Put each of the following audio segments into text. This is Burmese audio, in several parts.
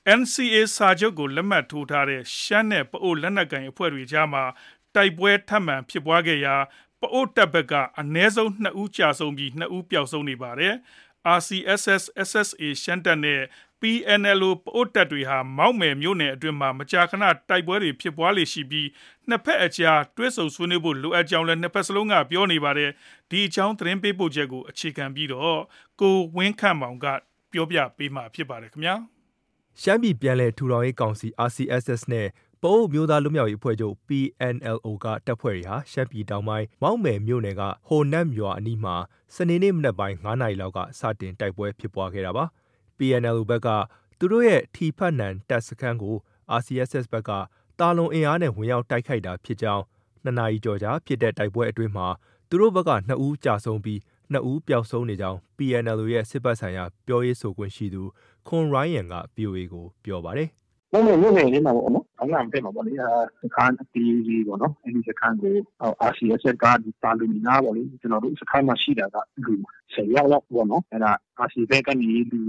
NCA စာချုပ်ကိုလက်မှတ်ထိုးထားတဲ့ရှမ်းနဲ့ပအိုလက်နက်ကိုင်အဖွဲ့တွေကြားမှာတိုက်ပွဲထပ်မံဖြစ်ပွားခဲ့ရာပအိုတပ်ဘက်ကအနည်းဆုံး2ဦးကြာဆုံးပြီး2ဦးပျောက်ဆုံးနေပါတယ်။ RCSS SSA ရှမ်းတပ်နဲ့ PNLO ပအိုတပ်တွေဟာမောက်မယ်မြို့နယ်အတွင်းမှာမကြာခဏတိုက်ပွဲတွေဖြစ်ပွားလေရှိပြီးနှစ်ဖက်အကြားတွဲဆုံဆွေးနွေးဖို့လိုအပ်ကြောင်းလည်းနှစ်ဖက်စလုံးကပြောနေပါတယ်။ဒီအကြောင်းသတင်းပေးပို့ချက်ကိုအခြေခံပြီးတော့ကိုဝင်းခန့်မောင်ကပြောပြပေးမှာဖြစ်ပါတယ်ခင်ဗျာ။ရှမ်းပြည်ပြန်လည်ထူထောင်ရေးကောင်စီ RCSS နဲ့ပအိုမျိုးသားလွတ်မြောက်ရေးအဖွဲ့ချုပ် PNLO ကတပ်ဖွဲ့တွေဟာရှမ်းပြည်တောင်ပိုင်းမောက်မယ်မြို့နယ်ကဟိုနတ်ရွာအနီးမှာစနေနေ့မနက်ပိုင်း9 နာရီလောက်ကစတင်တိုက်ပွဲဖြစ်ပွားခဲ့တာပါ။ PNLO ဘက်ကသူတို့ရဲ့ထီဖတ်နန်တပ်စခန်းကို RCSS ဘက်ကတာလွန်အင်အားနဲ့ဝင်ရောက်တိုက်ခိုက်တာဖြစ်ကြောင်း2 နာရီကျော်ကြာဖြစ်တဲ့တိုက်ပွဲအတွင်းမှာသူတို့ဘက်က2ဦးကြာဆုံးပြီး2ဦးပျောက်ဆုံးနေကြောင်း PNLO ရဲ့စစ်ဘက်ဆိုင်ရာပြောရေးဆိုခွင့်ရှိသူခွန်ရိုင်းရန်က VOA ကိုပြောပါတယ်။မောက်မယ်မြို့နယ်လေးမှာပေါ့နော်။ခေါင်းလာမဖက်မှာပေါ့လေ။စခန်းအသေးလေးပေါ့နော်။အဲဒီစခန်းကိုRCSS ကတာလွန်နားပေါ့လေ။ကျွန်တော်တို့စခန်းမှာရှိတာကလူ10ယောက်လောက်ပေါ့နော်။အဲဒါRCSS ကနေလူ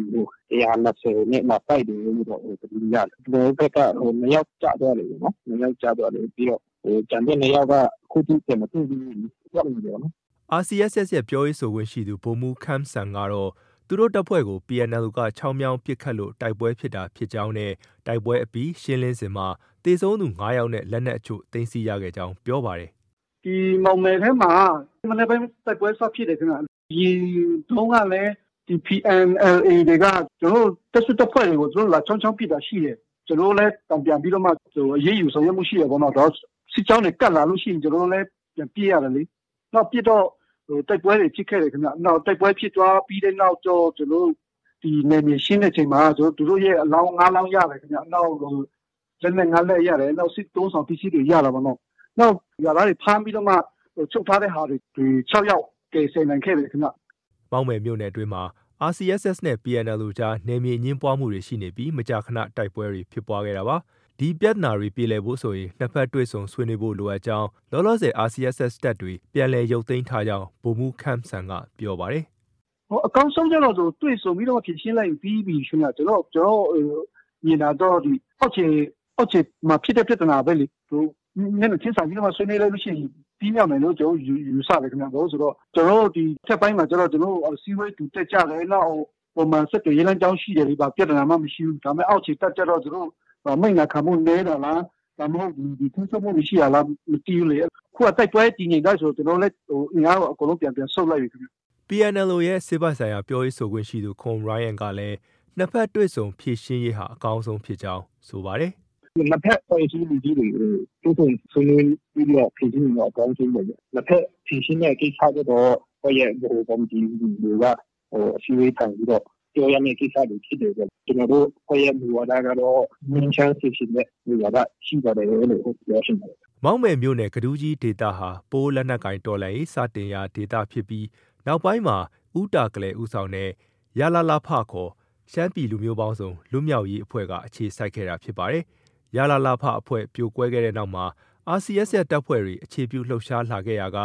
120နဲ့လာတိုက်တယ်လို့တော့ပြောရတယ်။ကျွန်တော်တို့ဘက်က2ယောက်ကျသွားတယ်ပေါ့နော်။2ယောက်ကျသွားတယ်ပြီးတော့ကျန်တဲ့2ယောက်ကခုထိပြန်မတွေ့ဘူး။ပြောနေတယ်ပေါ့နော်။ RCSS ရဲ့ပြောရေးဆိုခွင့်ရှိသူဗိုလ်မှူးခမ်းဆန်ကတော့သူတို့တပ်ဖွဲ့ကို PNLO က6မြောင်းပစ်ခတ်လို့တိုက်ပွဲဖြစ်တာဖြစ်ကြောင်းနဲ့တိုက်ပွဲအပြီးရှင်းလင်းစဉ်မှာတေဆုံးသူ9ယောက်နဲ့လက်နက်အချို့သိမ်းဆည်းရခဲ့ကြောင်းပြောပါတယ်။ဒီမောင်မယ်ထဲမှာမနေ့ပိုင်းတိုက်ပွဲစဖြစ်တယ်ခင်ဗျ။ဒီတုန်းကလည်းဒီ PNLA တွေကကျွန်တော်တပ်စုတပ်ဖွဲ့တွေကိုကျွန်တော်လာချောင်းပစ်တာရှိတယ်။ကျွန်တော်လည်းတံပြန်ပြီးတော့မှအရေးယူဆောင်ရွက်မှုရှိတယ်ပေါ့နော်။တော့စစ်ကြောင်းတွေကတ်လာလို့ရှိရင်ကျွန်တော်လည်းပြန်ပြေးရတယ်လေ။နောက်ပြတော့တိုက်ပွဲတွေဖြစ်ခဲ့တယ်ခင်ဗျ။နောက်တိုက်ပွဲဖြစ်သွားပြီးတဲ့နောက်တော့ကျွန်တော်ဒီနယ်မြေရှင်းတဲ့ချိန်မှာကျွန်တော်တို့ရဲ့အလောင်း9လောင်းရတယ်ခင်ဗျ။နောက်လက်နက်9လက်ရတယ်။နောက်စစ်သုံးဆောင်ပစ္စည်းတွေရတာပေါ့နော်။နောက်ရွာသားတွေဖမ်းပြီးတော့မှချုပ်ထားတဲ့ဟာတွေ6ယောက်ကယ်ဆယ်နိုင်ခဲ့တယ်ခင်ဗျ။မောက်မယ်မြို့နယ်အတွင်းမှာ RCSS နဲ့ PNLO ကြားနယ်မြေအငြင်းပွားမှုတွေရှိနေပြီးမကြာခဏတိုက်ပွဲတွေဖြစ်ပွားခဲ့တာပါ။ဒီပြဿနာတွေပြေလည်ဖို့ဆိုရင်နှစ်ဖက်တွေ့ဆုံဆွေးနွေးဖို့လိုအပ်ကြောင်းလောလောဆယ် RCSS တပ်တွေပြန်လည်ရုပ်သိမ်းထားကြောင်းဗိုလ်မှူးခမ်းဆန်ကပြောပါတယ်။အကောင်းဆုံးကျတော့တွေ့ဆုံပြီးတော့ဖြည့်ရှင်းလိုက်ပြီးပြီရှင်ဗျာကျွန်တော်မြင်တာတော့ဒီအောက်ခြေမှာဖြစ်တဲ့ပြဿနာပဲလေသူမျက်နှာချင်းဆိုင်ပြီးတော့ဆွေးနွေးလိုက်လို့ရှိရင်ပြီးမြောက်မယ်လို့ကျွန်တော်ယူဆတယ်ခင်ဗျာဆိုတော့ကျွန်တော်ဒီထက်ပိုင်းမှာကျတော့ကျွန်တော်စီဝေးတူတက်ကြတယ်နောက်ပုံမှန်စက်တွေရေးလမ်းကြောင်းရှိတယ်လေပါပြဿနာမှမရှိဘူးဒါပေမဲ့အောက်ခြေတက်ကြတော့ကျွန်တော်မိတ်နာခံမှုနဲတာလားဒါမှမဟုတ်ဒီထူးဆန်းမှုမရှိရလားမသိဘူးလေခုကတိုက်ပွဲတည်ငြိမ်ได้ဆိုကျွန်တော်လည်းအင်အားအကုန်လုံးပြန်ဆုတ်လိုက်ပြီခင်ဗျာ PNLO ရဲ့စစ်ဘက်ဆိုင်ရာပြောရေးဆိုခွင့်ရှိသူခွန်ရိုင်းရန်ကလည်းနှစ်ဖက်တွေ့ဆုံဖြည့်ရှင်းရေးဟာအကောင်းဆုံးဖြစ်ကြောင်းဆိုပါတယ်။နှစ်ဖက်ပေါ်ရှိလူကြီးတွေကိုတွေ့ဆုံဆွေးနွေးပြီးတော့ဖြည့်ရှင်းတော့အကောင်းဆုံးပဲ။နှစ်ဖက်ဖြည့်ရှင်းတဲ့ကိစ္စတော့ကိုယ့်ရဲ့ဘိုးကော်မတီတွေကအစည်းအဝေးထိုင်ပြီးတော့ပြောရမယ့်ကိစ္စတွေဖြစ်တယ်ပေါ့။ကျွန်တော်တို့ကိုယ့်ရဲ့မူဝါဒကတော့ငြိမ်းချမ်းစေချင်တဲ့မူဝါဒရှိပါတယ်လို့ပြောချင်ပါတယ်။မောက်မယ်မြို့နယ်ကဒူးကြီးဒေသဟာပိုးလက်နက်ကင်တော်လှန်ရေးစတင်ရာဒေသဖြစ်ပြီးနောက်ပိုင်းမှာဦးတာကလေးဦးဆောင်တဲ့ရလာလာဖခေါ်ရှမ်းပြည်လူမျိုးပေါင်းစုံလွတ်မြောက်ရေးအဖွဲ့ကအခြေစိုက်ခဲ့တာဖြစ်ပါတယ်။ရလာလာဖအဖွဲ့ပြိုကွဲခဲ့တဲ့နောက်မှာ RCSS တပ်ဖွဲ့တွေအခြေပြုလှုပ်ရှားလာခဲ့ရာက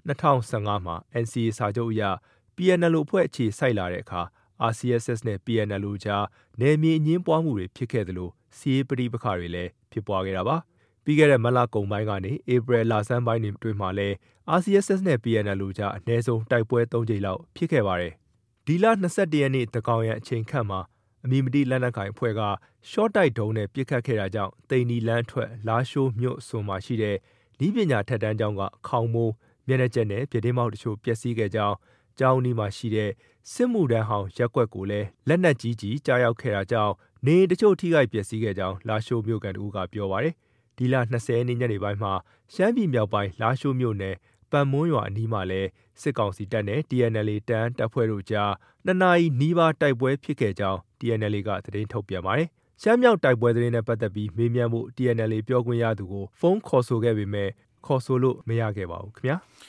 2015မှာ NCA စာချုပ်အရ PNLO အဖွဲ့အခြေစိုက်လာတဲ့အခါ RCSS နဲ့ PNLO ကြားနယ်မြေအငြင်းပွားမှုတွေဖြစ်ခဲ့သလိုစီးရေးပဋိပက္ခတွေလည်းဖြစ်ပွားခဲ့တာပါ။ပြီးခဲ့တဲ့မတ်လကုန်ပိုင်းကနေဧပြီလဆန်းပိုင်းတွင်မှလည်း RCSS နဲ့ PNLO ကြားအနည်းဆုံးတိုက်ပွဲ3ကြိမ်လောက်ဖြစ်ခဲ့ပါတယ်။ဒီလ21ရက်နေ့တကောင်ရန်အချိန်ခန့်မှာအမည်မတိလက်နက်ကိုင်အဖွဲ့ကရှော့တိုက်ဒုံးနဲ့ပစ်ခတ်ခဲ့တာကြောင့်တိန်နီလန်းအထွက်လာရှိုးမြို့စွန်မှာရှိတဲ့ဤပညာထက်တန်းကျောင်းကခေါင်မိုးမျက်နှာကျက်နဲ့ပြတင်းပေါက်တချို့ပျက်စီးခဲ့ကြောင်းကျောင်းနီးမှာရှိတဲ့စစ်မှုထမ်းဟောင်းရက်ကွက်ကိုလည်းလက်နက်ကြီးကြားရောက်ခဲ့တာကြောင့်နေတချို့ထိခိုက်ပျက်စီးခဲ့ကြောင်းလာရှိုးမြို့ကန်တူကပြောပါတယ်။ဒီလ20ရက်နေ့ညနေပိုင်းမှာရှမ်းပြည်မြောက်ပိုင်းလာရှိုးမြို့နယ်ပန်မွန်းရွာအနီးမှာလည်းစစ်ကောင်စီတပ်နဲ့ TNLA တန်းတပ်ဖွဲ့တို့ကြား2နာရီနီးပါးတိုက်ပွဲဖြစ်ခဲ့ကြောင်း TNLA ကသတင်းထုတ်ပြန်ပါတယ်။ရှမ်းမြောက်တိုက်ပွဲသတင်းနဲ့ပတ်သက်ပြီးမေးမြန်းဖို့ TNLA ပြောခွင့်ရသူကိုဖုန်းခေါ်ဆိုခဲ့ပေမဲ့ခေါ်ဆိုလို့မရခဲ့ပါဘူးခင်ဗျာ။